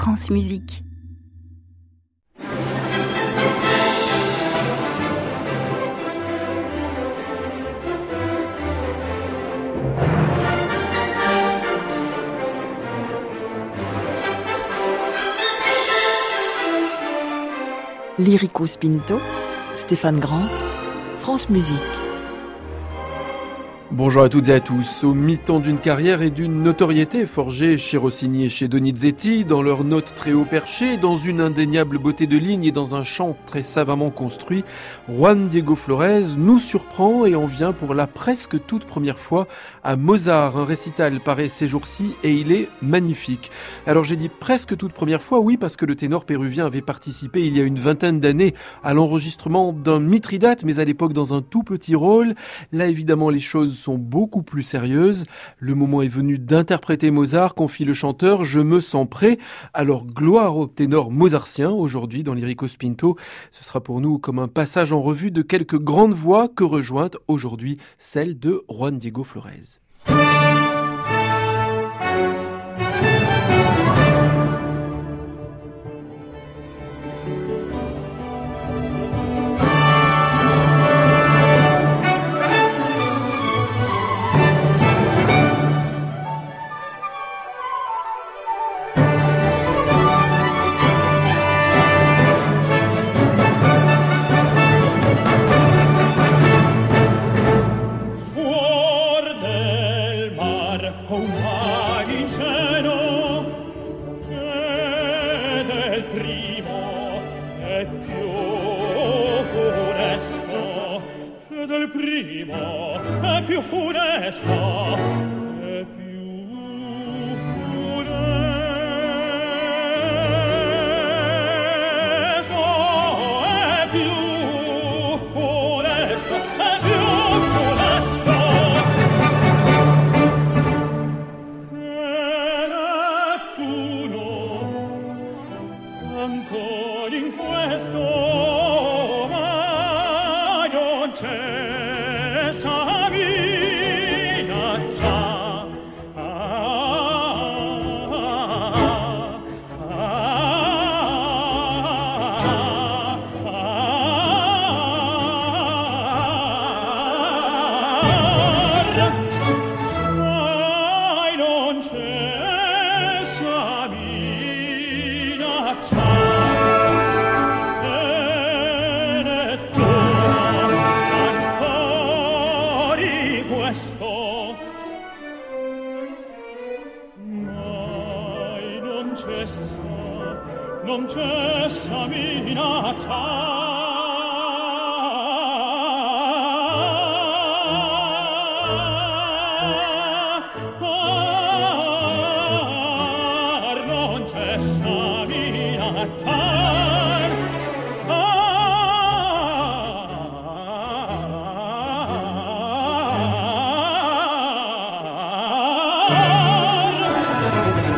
France Musique. Lirico Spinto, Stéphane Grant, France Musique. Bonjour à toutes et à tous. Au mi-temps d'une carrière et d'une notoriété forgée chez Rossini et chez Donizetti, dans leurs notes très haut perchées, dans une indéniable beauté de ligne et dans un chant très savamment construit, Juan Diego Flórez nous surprend et en vient pour la presque toute première fois à Mozart. Un récital paraît ces jours-ci et il est magnifique. Alors j'ai dit presque toute première fois, oui, parce que le ténor péruvien avait participé il y a une vingtaine d'années à l'enregistrement d'un Mithridate, mais à l'époque dans un tout petit rôle. Là évidemment les choses sont beaucoup plus sérieuses. Le moment est venu d'interpréter Mozart, confie le chanteur, je me sens prêt. Alors gloire au ténor mozartien aujourd'hui dans Lirico Spinto. Ce sera pour nous comme un passage en revue de quelques grandes voix que rejoint aujourd'hui celle de Juan Diego Flórez.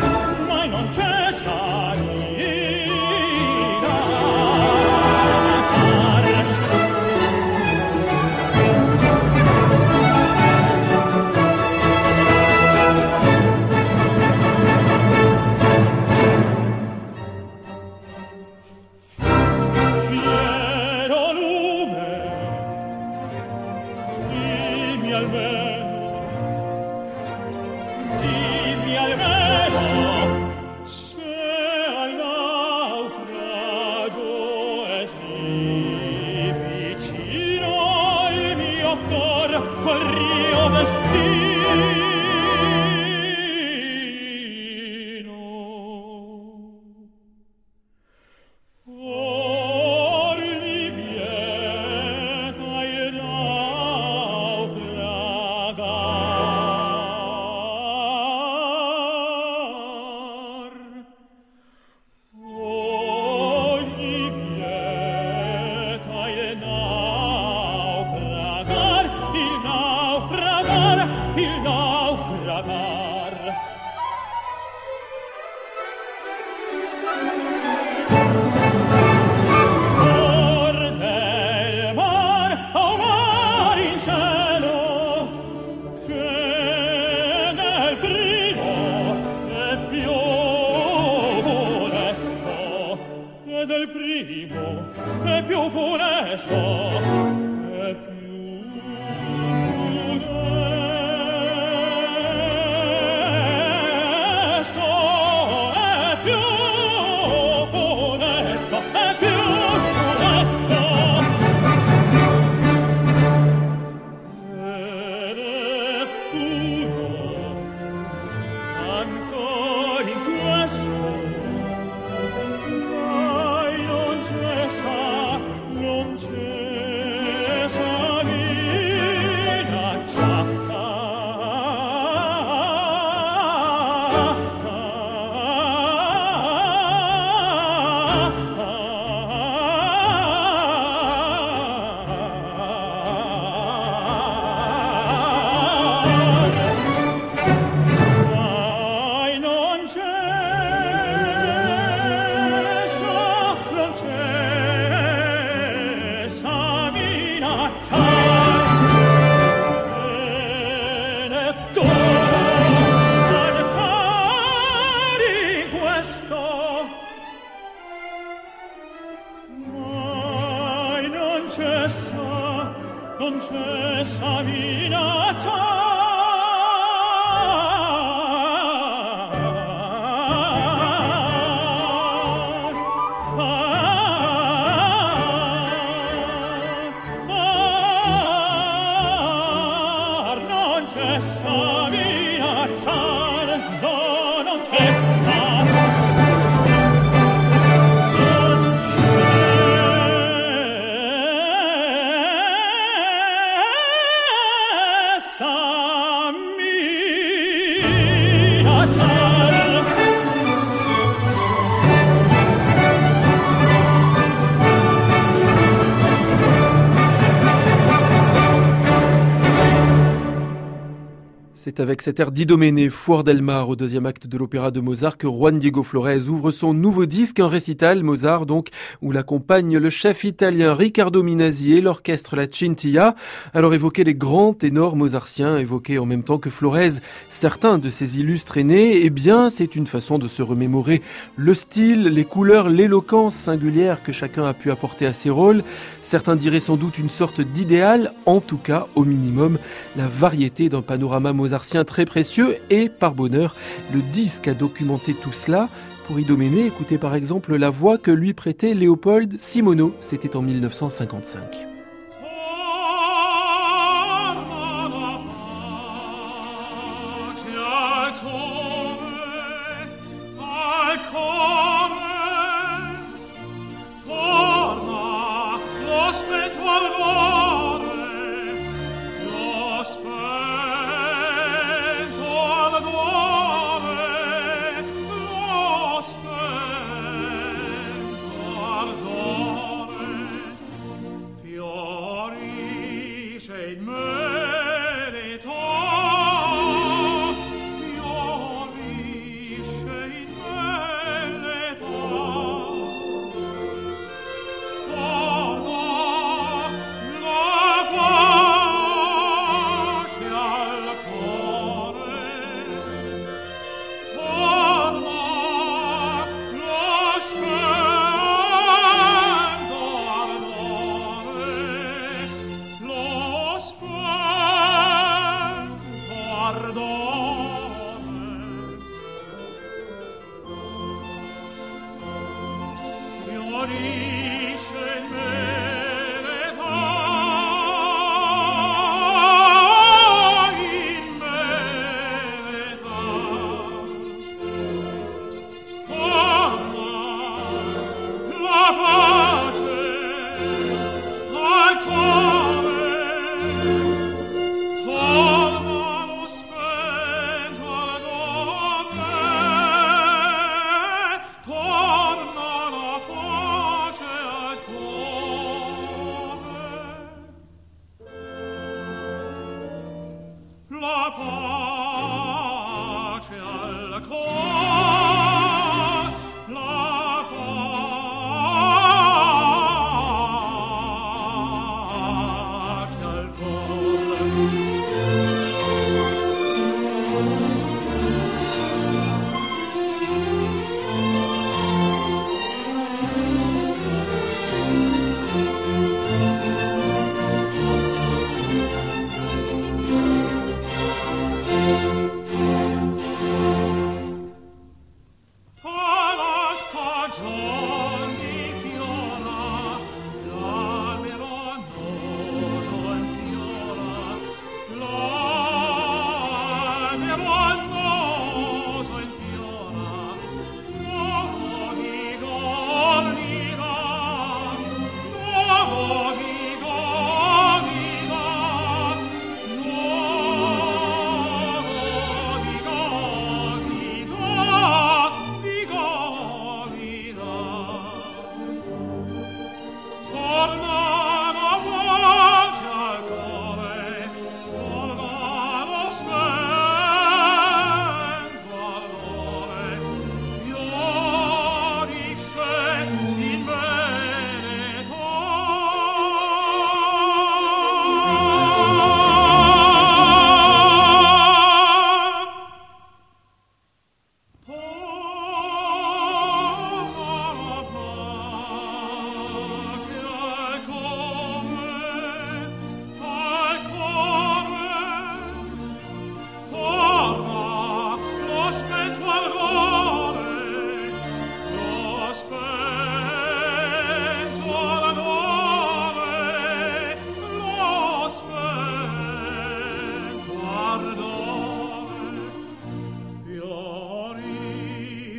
Non c'è C'est avec cet air d'Idoménée, Fuor del Mar, au deuxième acte de l'opéra de Mozart, que Juan Diego Flores ouvre son nouveau disque, un récital, Mozart donc, où l'accompagne le chef italien Riccardo Minasi et l'orchestre La Cintilla. Alors évoquer les grands ténors mozartiens, évoquer en même temps que Flores certains de ses illustres aînés, eh bien c'est une façon de se remémorer le style, les couleurs, l'éloquence singulière que chacun a pu apporter à ses rôles. Certains diraient sans doute une sorte d'idéal, en tout cas, au minimum, la variété d'un panorama mozartien très précieux et, par bonheur, le disque a documenté tout cela. Pour Idoménée, écoutez par exemple la voix que lui prêtait Léopold Simoneau, c'était en 1955.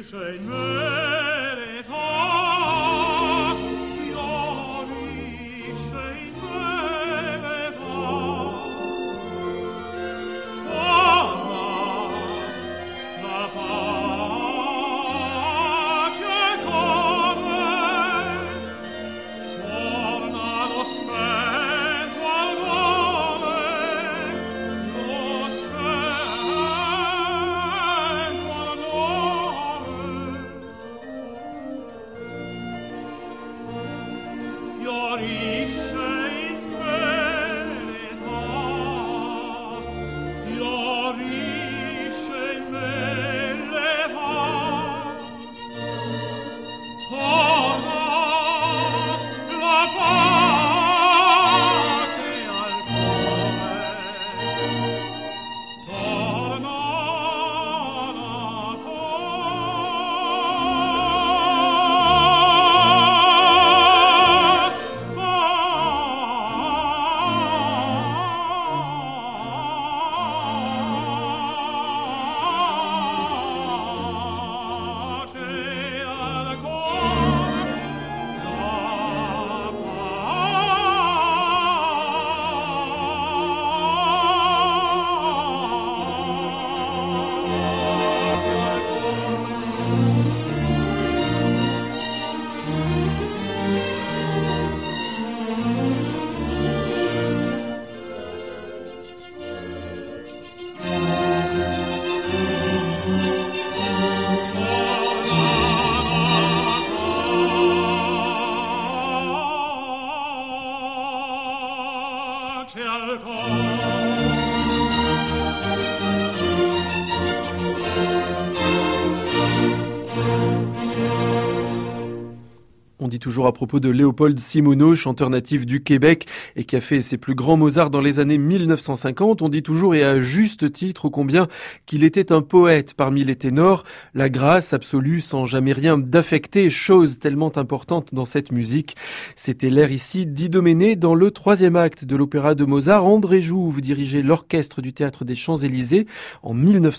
On dit toujours à propos de Léopold Simoneau, chanteur natif du Québec et qui a fait ses plus grands Mozart dans les années 1950, on dit toujours et à juste titre ô combien qu'il était un poète parmi les ténors, la grâce absolue sans jamais rien d'affecté, chose tellement importante dans cette musique. C'était l'air ici d'Idoménée dans le 3e acte de l'opéra de Mozart. André Jouve dirigeait l'orchestre du Théâtre des Champs-Élysées en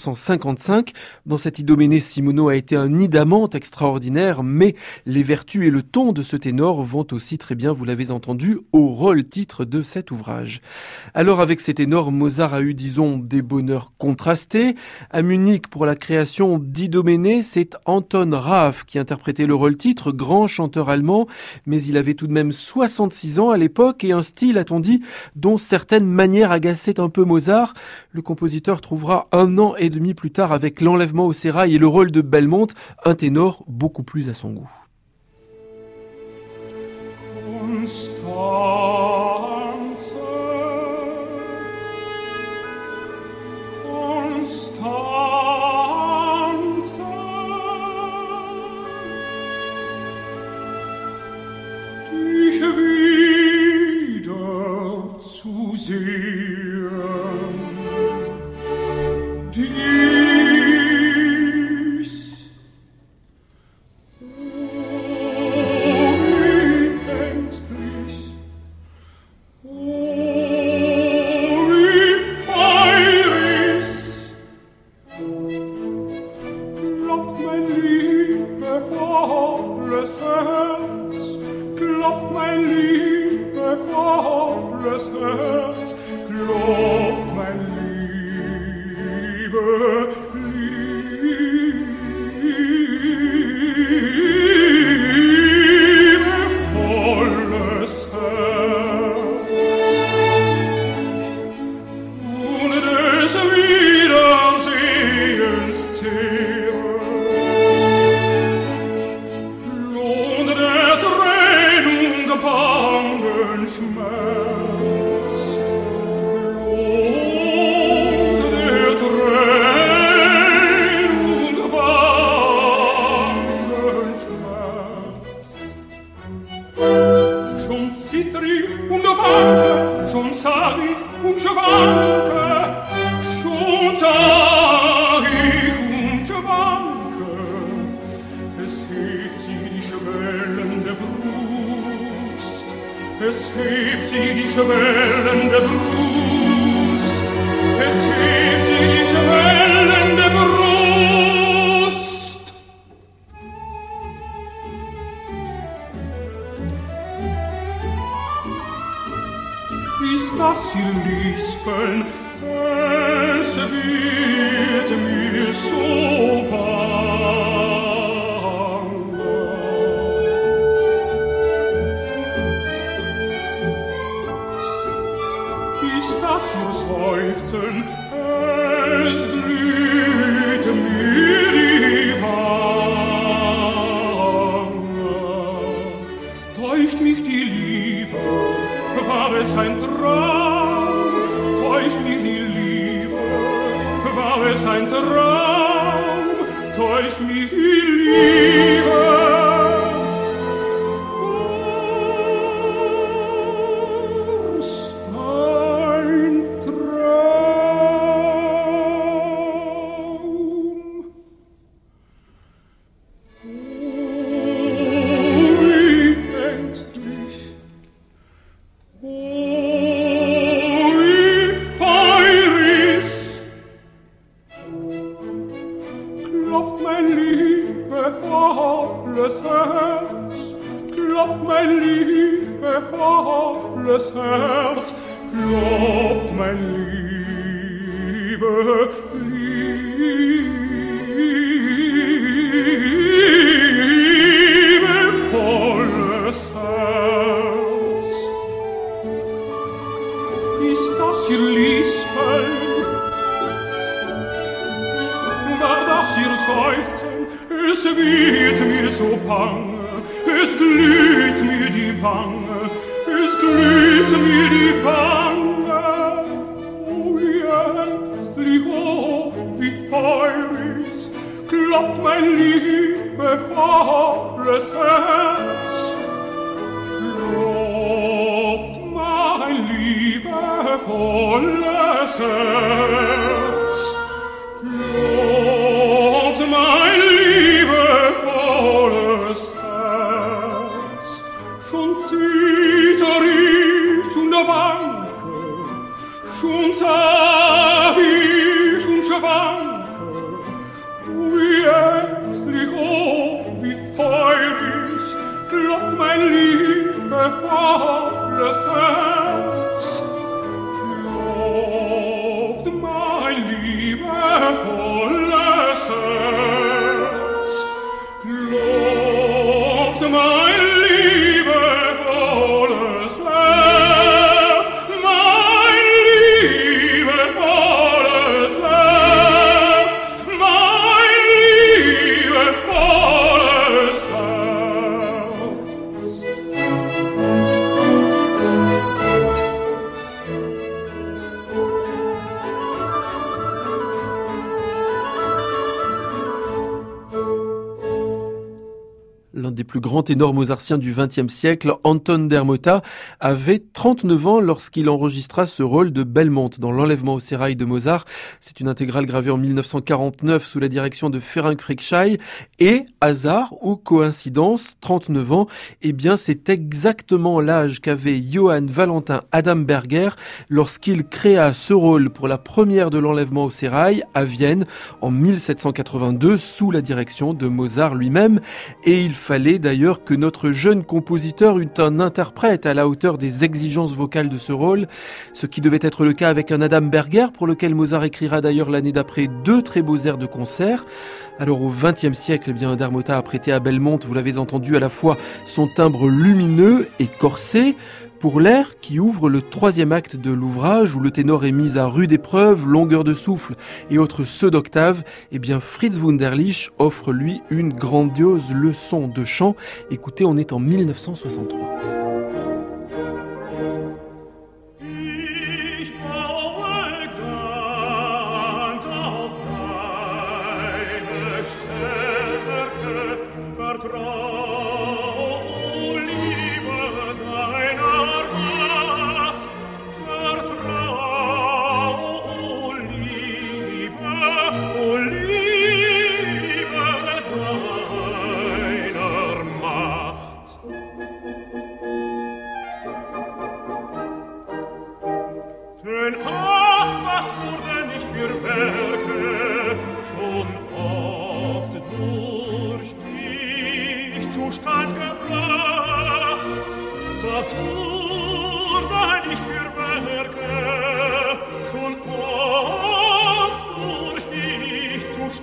1955. Dans cette Idoménée, Simoneau a été un nid d'amante extraordinaire, mais les vertus et le ton de ce ténor vont aussi très bien, vous l'avez entendu, au rôle-titre de cet ouvrage. Alors avec ces ténors, Mozart a eu, disons, des bonheurs contrastés. À Munich, pour la création d'Idoménée, c'est Anton Raff qui interprétait le rôle-titre, grand chanteur allemand, mais il avait tout de même 66 ans à l'époque et un style, a-t-on dit, dont certaines manières agaçaient un peu Mozart. Le compositeur trouvera 1 an et demi plus tard, avec l'enlèvement au sérail et le rôle de Belmonte, un ténor beaucoup plus à son goût. Constanze, Constanze, dich wieder zu sehen, Es hebt sie die schwellende Brust, es hebt sie die schwellende Brust. lispeln, es wird mir so bange. Bis das ihr Seufzen, es glüht mir die Wange. Täuscht mich die Liebe, war es ein Traum? Täuscht mich die Liebe, war es ein Traum? Täuscht mich die Liebe? L'un des plus grands ténors mozartiens du XXe siècle, Anton Dermota, avait 39 ans lorsqu'il enregistra ce rôle de Belmonte dans l'enlèvement au sérail de Mozart. C'est une intégrale gravée en 1949 sous la direction de Ferenc Frickschei. Et, hasard ou coïncidence, 39 ans, eh bien c'est exactement l'âge qu'avait Johann Valentin Adamberger lorsqu'il créa ce rôle pour la première de l'enlèvement au sérail à Vienne en 1782 sous la direction de Mozart lui-même. Et il fallait d'ailleurs que notre jeune compositeur eût un interprète à la hauteur des exigences vocales de ce rôle, ce qui devait être le cas avec un Adamberger pour lequel Mozart écrira d'ailleurs l'année d'après 2 très beaux airs de concert. Alors au XXe siècle, eh bien Dermota a prêté à Belmonte, vous l'avez entendu, à la fois son timbre lumineux et corsé, pour l'air qui ouvre le 3e acte de l'ouvrage où le ténor est mis à rude épreuve, longueur de souffle et autres sauts d'octave, eh bien Fritz Wunderlich offre lui une grandiose leçon de chant. Écoutez, on est en 1963.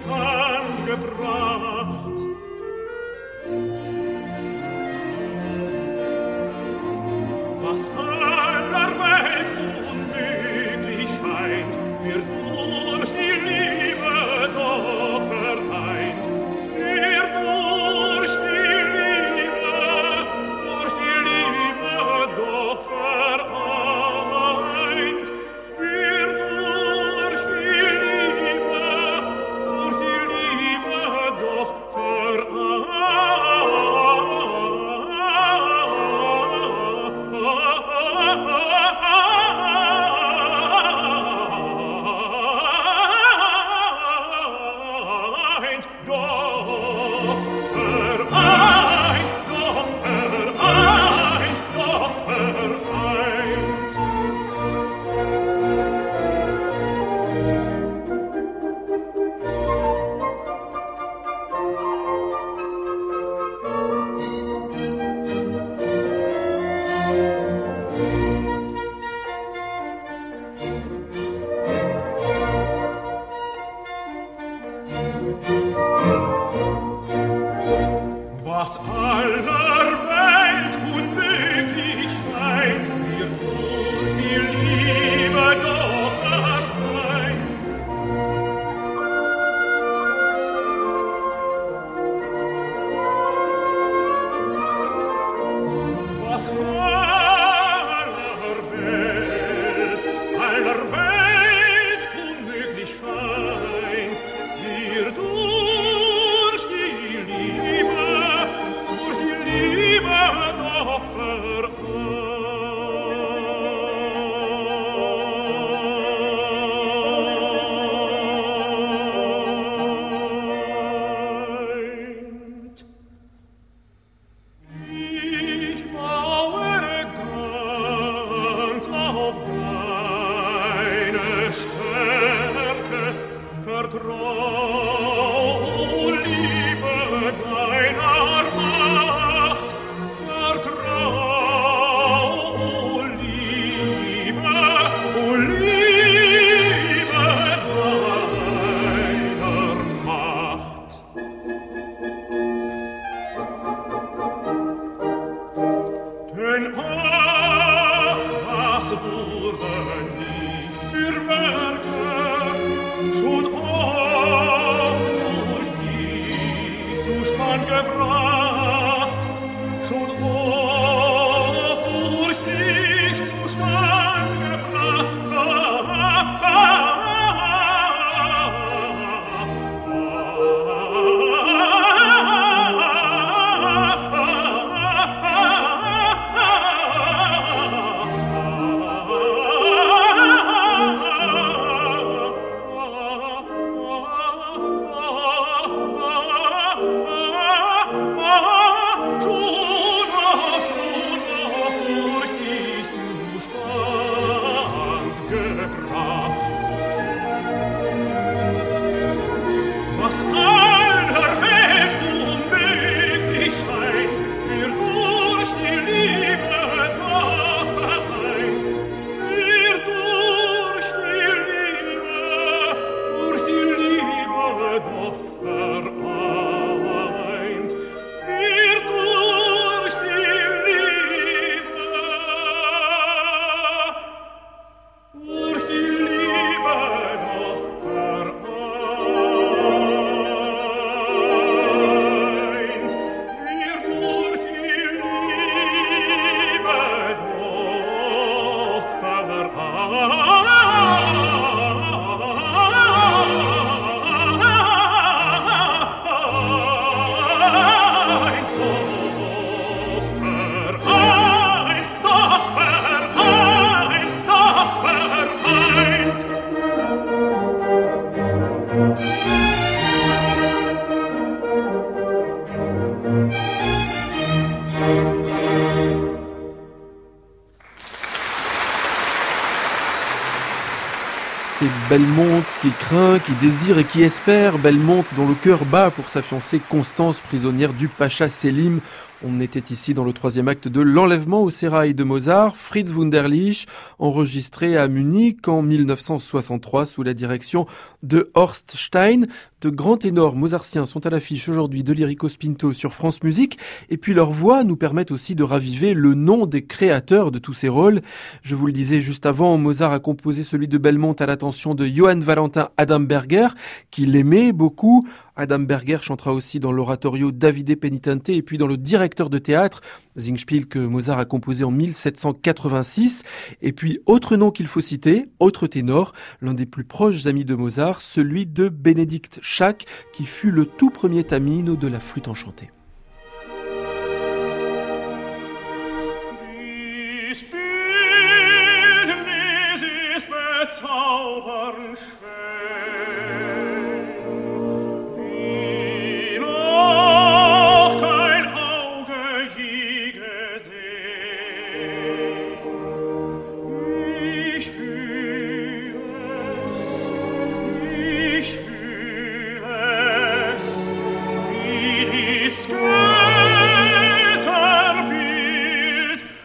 Zustand gebracht. Was aller Welt unmöglich scheint, wird durch die Liebe doch vereint. Wird durch die Liebe doch vereint. Wird durch die Liebe doch vereint. Was aller Welt unmöglich scheint, wird durch die Liebe doch vereint. Was aller Welt unmöglich scheint, wird durch die Liebe doch vereint. Ich baue ganz auf deine Stärke, vertrau, Liebe, deiner Macht, vertrau, Liebe deiner Macht. Denn ach, was wurden nicht für Werke, schon oft durch dich Zustand gebracht, schon oft durch dich Zustand gebracht. Was aller Welt unmöglich scheint, wird durch die Liebe doch vereint. Wird durch die Liebe doch vereint. Wird durch die Liebe doch vereint. C'est Belmonte qui craint, qui désire et qui espère. Belmonte dont le cœur bat pour sa fiancée Constance, prisonnière du Pacha Sélim. On était ici dans le troisième acte de L'Enlèvement au sérail de Mozart, Fritz Wunderlich, enregistré à Munich en 1963 sous la direction de Horst Stein. De grands ténors mozartiens sont à l'affiche aujourd'hui de Lyricos Pinto sur France Musique, et puis leurs voix nous permettent aussi de raviver le nom des créateurs de tous ces rôles. Je vous le disais juste avant, Mozart a composé celui de Belmont à l'attention de Johann Valentin Adamberger, qui l'aimait beaucoup. Adamberger chantera aussi dans l'oratorio Davide Penitente et puis dans le directeur de théâtre, Singspiel, que Mozart a composé en 1786. Et puis, autre nom qu'il faut citer, autre ténor, l'un des plus proches amis de Mozart, celui de Bénédicte Schack, qui fut le tout premier tamino de la flûte enchantée.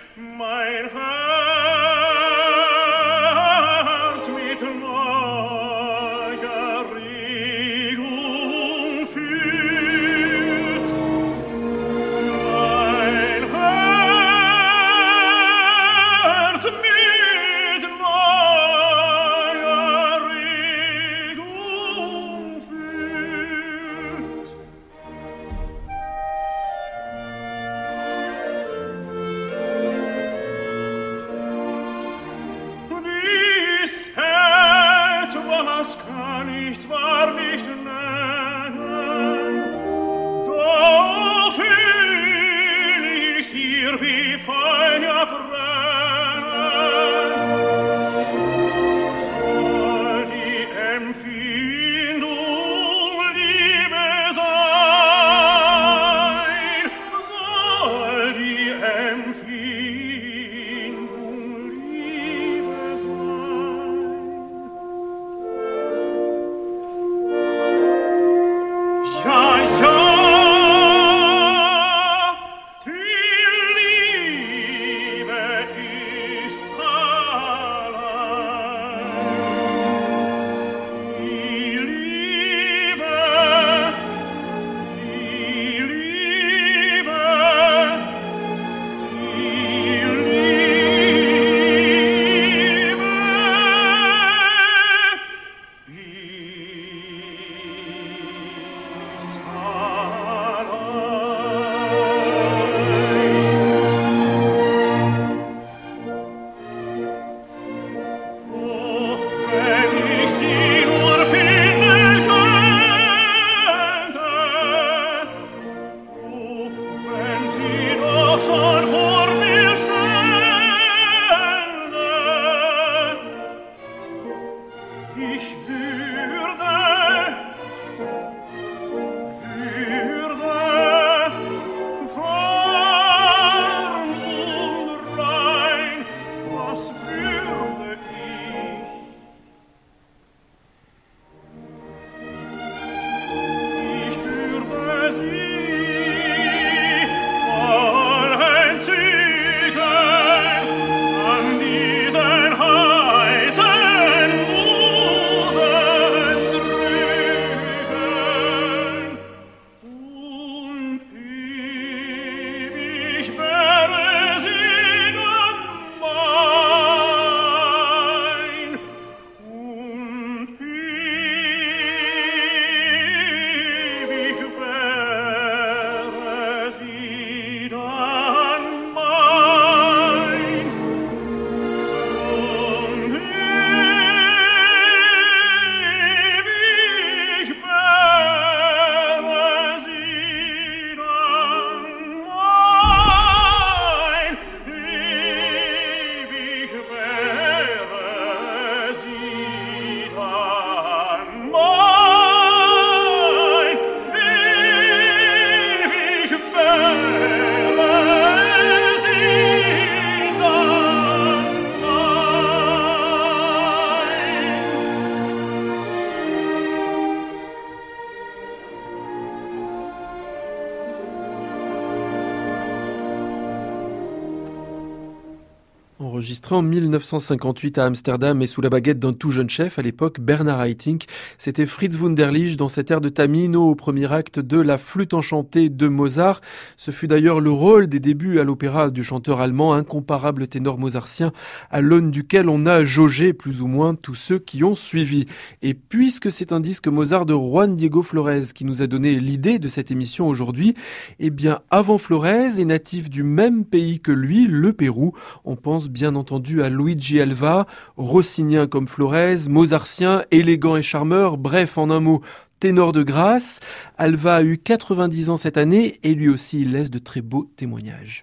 Mein Herz mit enregistré en 1958 à Amsterdam et sous la baguette d'un tout jeune chef, à l'époque Bernard Haitink. C'était Fritz Wunderlich dans cet air de Tamino au premier acte de La Flûte enchantée de Mozart. Ce fut d'ailleurs le rôle des débuts à l'opéra du chanteur allemand, incomparable ténor mozartien, à l'aune duquel on a jaugé plus ou moins tous ceux qui ont suivi. Et puisque c'est un disque Mozart de Juan Diego Flores qui nous a donné l'idée de cette émission aujourd'hui, eh bien avant Flores et natif du même pays que lui, le Pérou, on pense bien entendu à Luigi Alva, rossinien comme Flores, mozartien, élégant et charmeur, bref en un mot, ténor de grâce. Alva a eu 90 ans cette année et lui aussi il laisse de très beaux témoignages.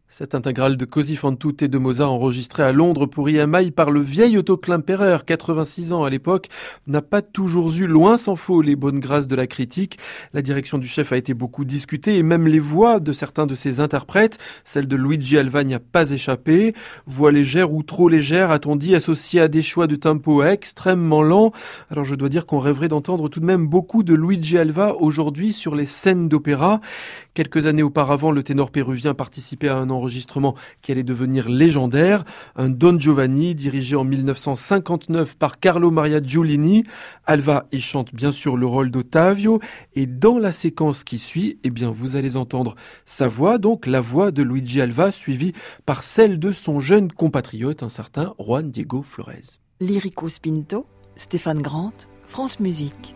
Cette intégrale de Così fan tutte de Mozart enregistrée à Londres pour EMI par le vieil Otto Klemperer, 86 ans à l'époque, n'a pas toujours eu, loin s'en faut, les bonnes grâces de la critique. La direction du chef a été beaucoup discutée et même les voix de certains de ses interprètes, celle de Luigi Alva n'y a pas échappé. Voix légère ou trop légère, a-t-on dit, associée à des choix de tempo extrêmement lents. Alors je dois dire qu'on rêverait d'entendre tout de même beaucoup de Luigi Alva aujourd'hui sur les scènes d'opéra. Quelques années auparavant, le ténor péruvien participait à un enregistrement qui allait devenir légendaire, un Don Giovanni dirigé en 1959 par Carlo Maria Giulini. Alva y chante bien sûr le rôle d'Ottavio et dans la séquence qui suit, eh bien vous allez entendre sa voix, donc la voix de Luigi Alva suivie par celle de son jeune compatriote, un certain Juan Diego Flores. Lirico Spinto, Stéphane Grant, France Musique.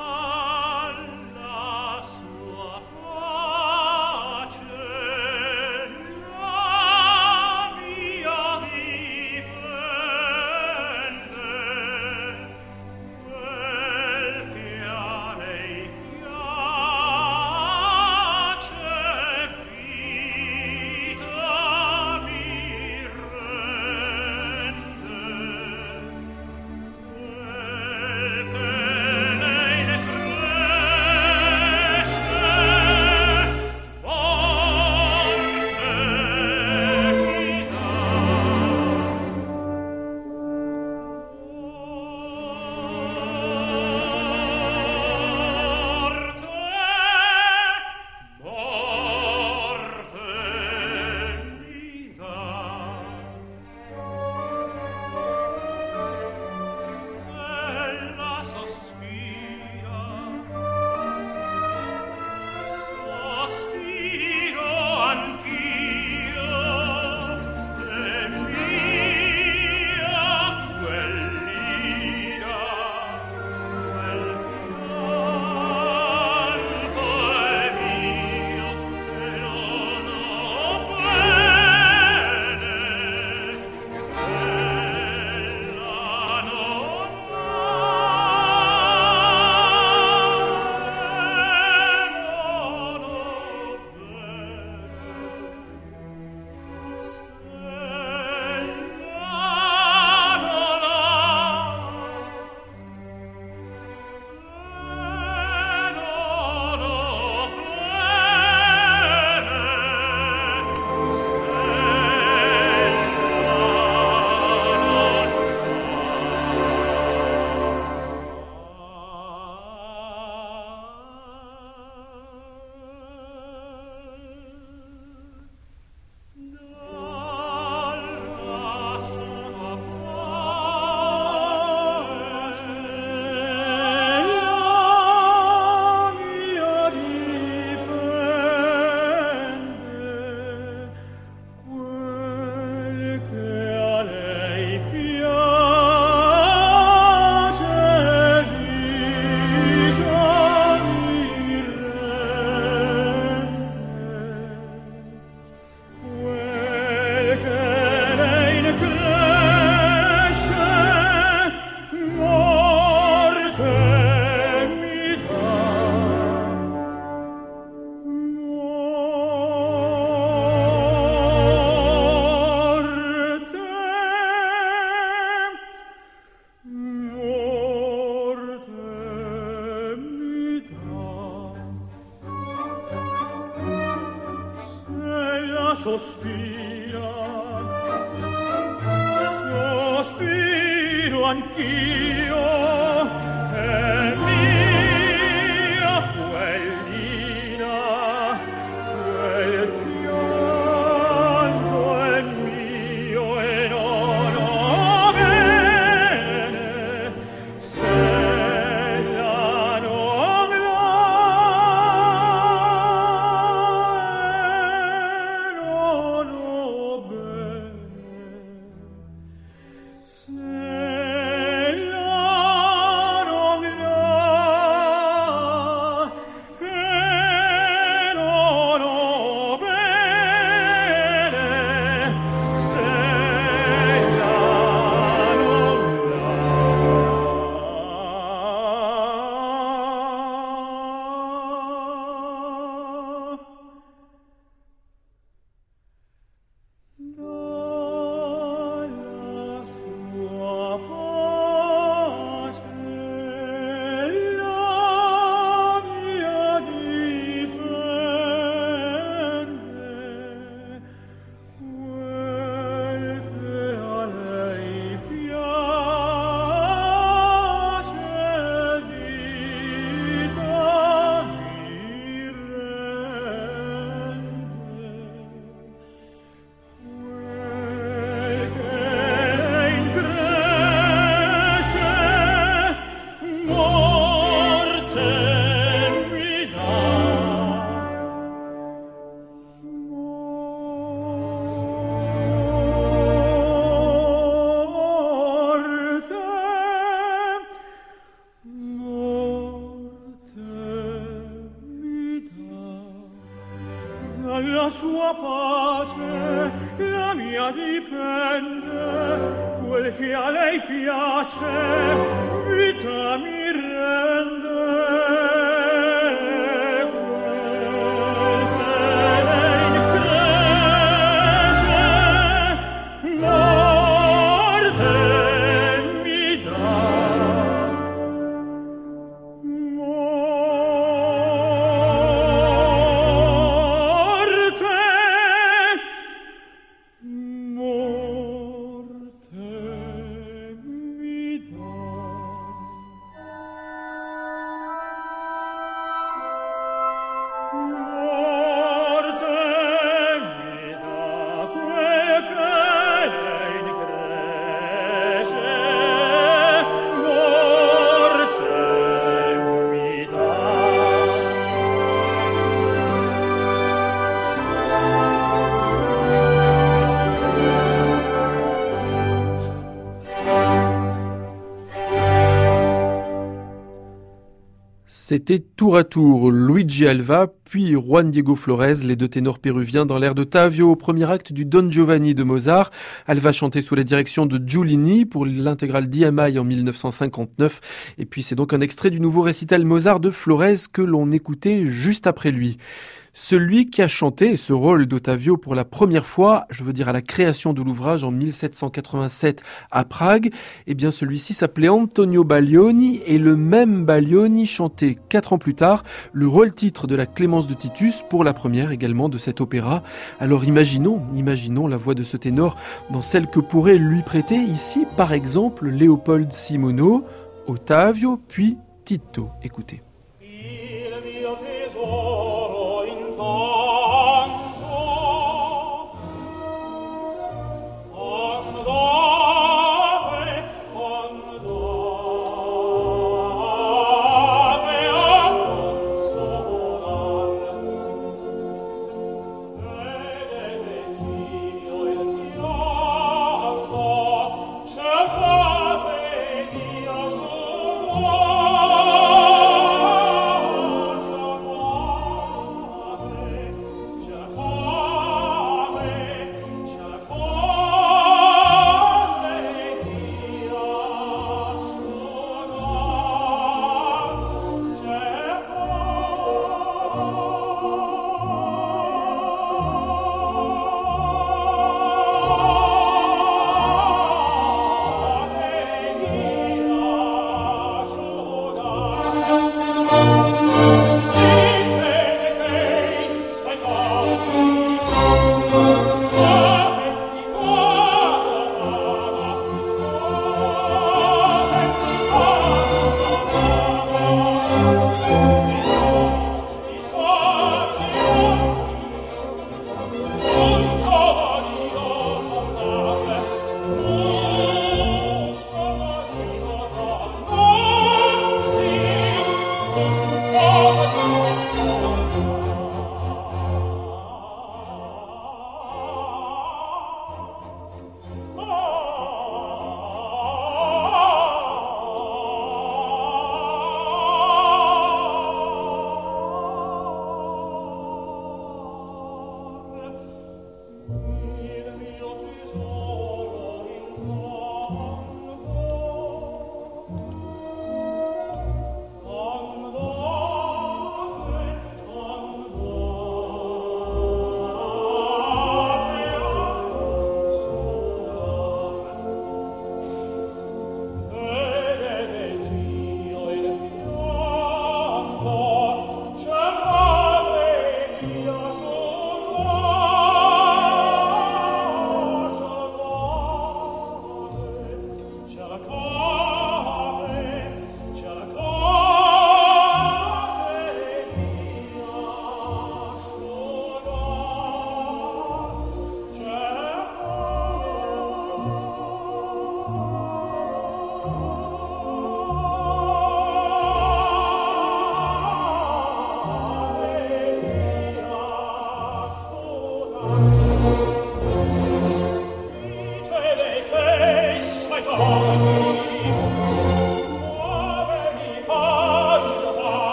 Sospiro anch'io, è mia quellina, quel pianto è mio e non ho bene, se la non ho bene. Se la dalla sua pace la mia dipende, quel che a lei piace vita mi rende. C'était tour à tour Luigi Alva, puis Juan Diego Flores, les deux ténors péruviens dans l'air d'Ottavio au premier acte du Don Giovanni de Mozart. Alva chantait sous la direction de Giulini pour l'intégrale d'Iamai en 1959. Et puis c'est donc un extrait du nouveau récital Mozart de Flores que l'on écoutait juste après lui. Celui qui a chanté ce rôle d'Ottavio pour la première fois, je veux dire à la création de l'ouvrage en 1787 à Prague, eh bien celui-ci s'appelait Antonio Baglioni et le même Baglioni chantait 4 ans plus tard le rôle-titre de la Clémence de Titus pour la première également de cet opéra. Alors imaginons la voix de ce ténor dans celle que pourrait lui prêter ici par exemple Léopold Simoneau, Ottavio puis Tito. Écoutez. Oh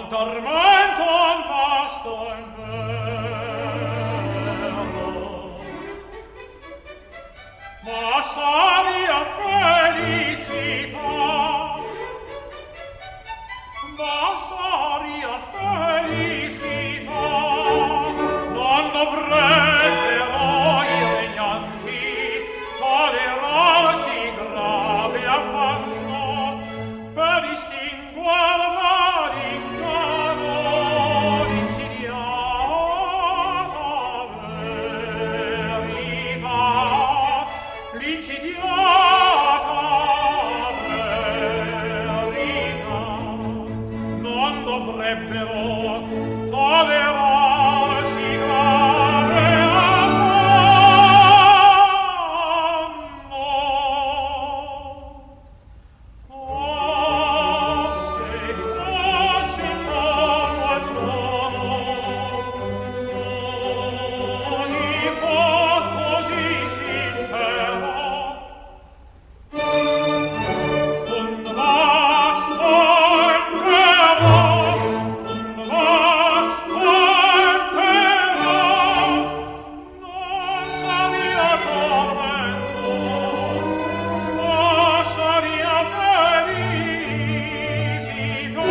tormentum vastum vero. Massaria felicità, Massaria felicità, non dovrebbero i regnanti tollerarsi grave affanno per distinguere dall'inganno l'insidiata verità, l'insidiata verità. Non dovrebbero tollerarsi grave affanno. Oh, se fossi torno al trono, unico così sincero, un vasto impero, non saria tormento, ma saria felicità,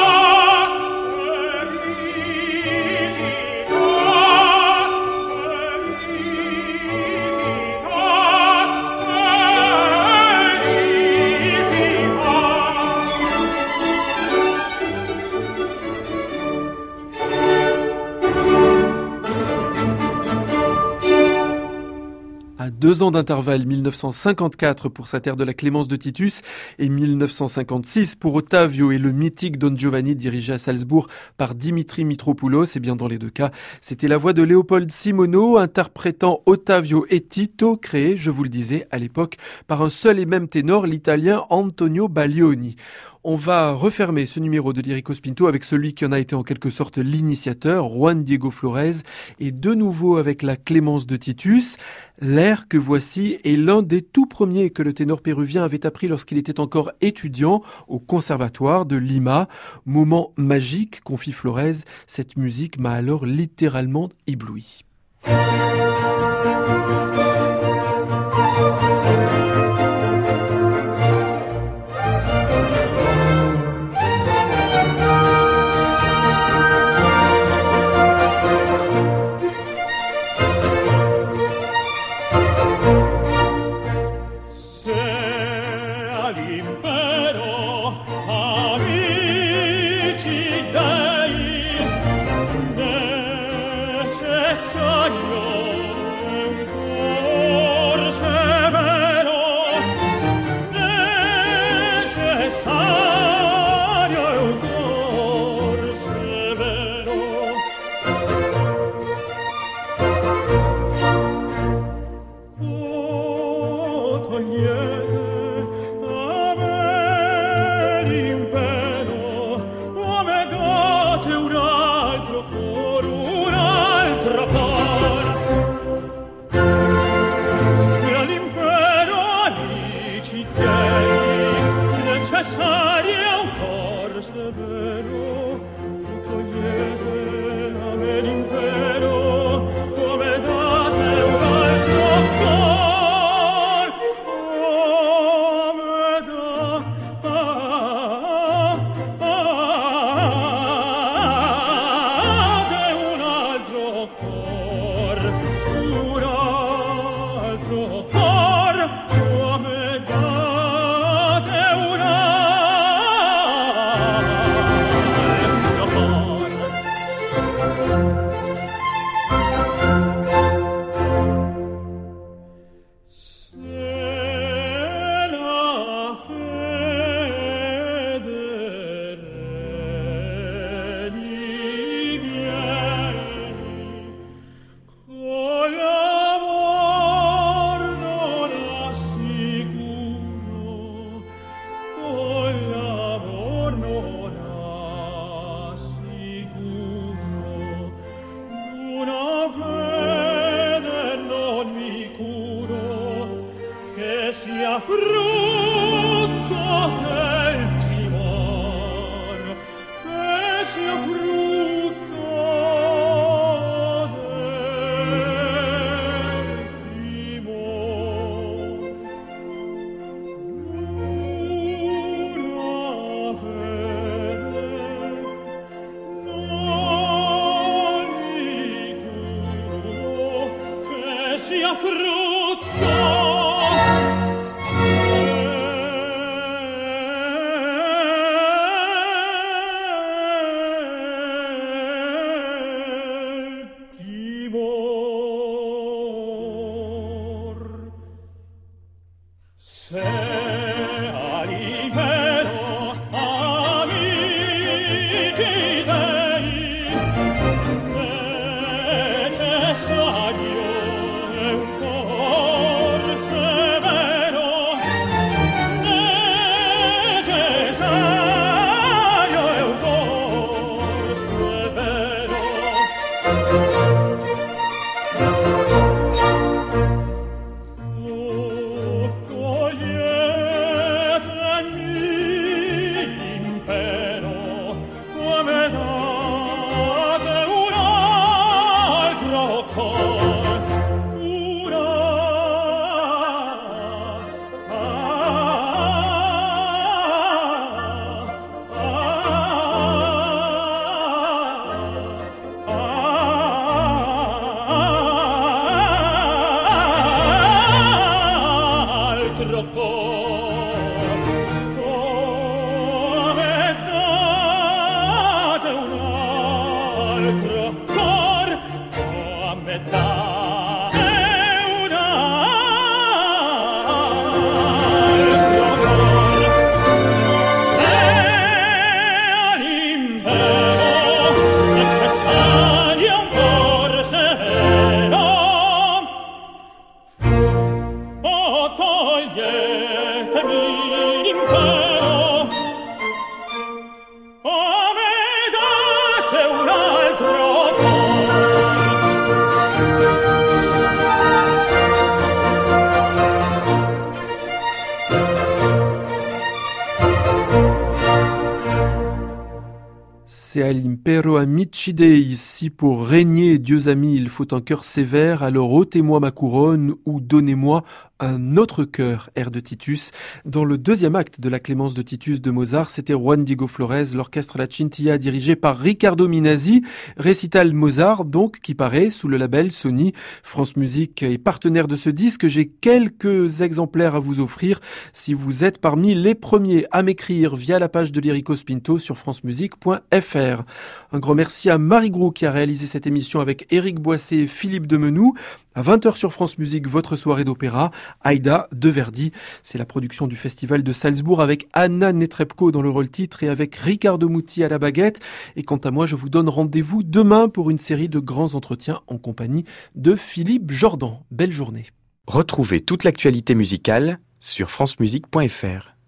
À 2 ans d'intervalle, 1954 pour sa terre de la Clémence de Titus et 1956 pour Ottavio et le mythique Don Giovanni dirigé à Salzbourg par Dimitri Mitropoulos. Et bien dans les deux cas, c'était la voix de Léopold Simoneau interprétant Ottavio et Tito, créé, je vous le disais, à l'époque par un seul et même ténor, l'italien Antonio Baglioni. On va refermer ce numéro de Lyricos Pinto avec celui qui en a été en quelque sorte l'initiateur, Juan Diego Flores, et de nouveau avec la Clémence de Titus. L'air que voici est l'un des tout premiers que le ténor péruvien avait appris lorsqu'il était encore étudiant au conservatoire de Lima. Moment magique, confie Flores, cette musique m'a alors littéralement ébloui. Togliete a me l'impero. C'est à l'impero amici Dei, ici pour régner, dieux amis, il faut un cœur sévère, alors ôtez-moi ma couronne ou donnez-moi un autre cœur, air de Titus. Dans le deuxième acte de la Clémence de Titus de Mozart, c'était Juan Diego Flores, l'orchestre La Cintilla dirigé par Riccardo Minasi, récital Mozart donc qui paraît sous le label Sony. France Musique est partenaire de ce disque, j'ai quelques exemplaires à vous offrir si vous êtes parmi les premiers à m'écrire via la page de Lyricos Pinto sur francemusique.fr. Un grand merci à Marie Groux qui a réalisé cette émission avec Éric Boissé et Philippe Demenoux. À 20h sur France Musique, votre soirée d'opéra, Aïda de Verdi. C'est la production du Festival de Salzbourg avec Anna Netrebko dans le rôle titre et avec Riccardo Muti à la baguette. Et quant à moi, je vous donne rendez-vous demain pour une série de grands entretiens en compagnie de Philippe Jordan. Belle journée. Retrouvez toute l'actualité musicale sur francemusique.fr.